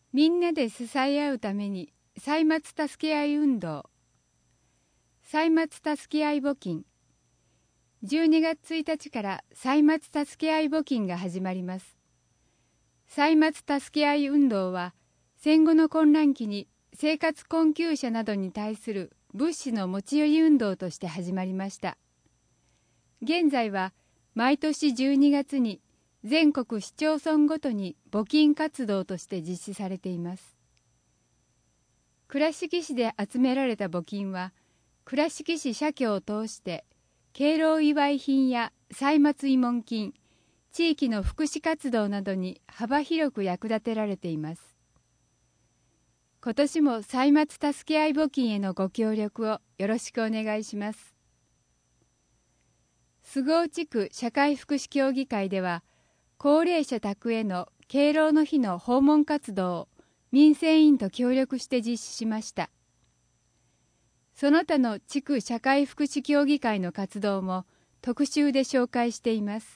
みんなで支え合うために歳末助け合い運動、歳末助け合い募金。12月1日から歳末助け合い募金が始まります。歳末助け合い運動は、戦後の混乱期に生活困窮者などに対する物資の持ち寄り運動として始まりました。現在は毎年12月に全国市町村ごとに募金活動として実施されています。倉敷市で集められた募金は、倉敷市社協を通して敬老祝い品や歳末慰問金、地域の福祉活動などに幅広く役立てられています。今年も歳末助け合い募金へのご協力をよろしくお願いします。菅生地区社会福祉協議会では、高齢者宅への敬老の日の訪問活動を民生委員と協力して実施しました。その他の地区社会福祉協議会の活動も特集で紹介しています。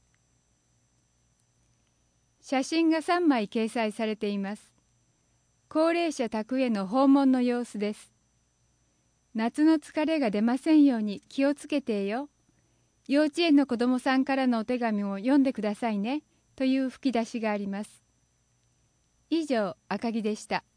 写真が3枚掲載されています。高齢者宅への訪問の様子です。夏の疲れが出ませんように気をつけてよ。幼稚園の子どもさんからのお手紙を読んでくださいね、という吹き出しがあります。以上、赤木でした。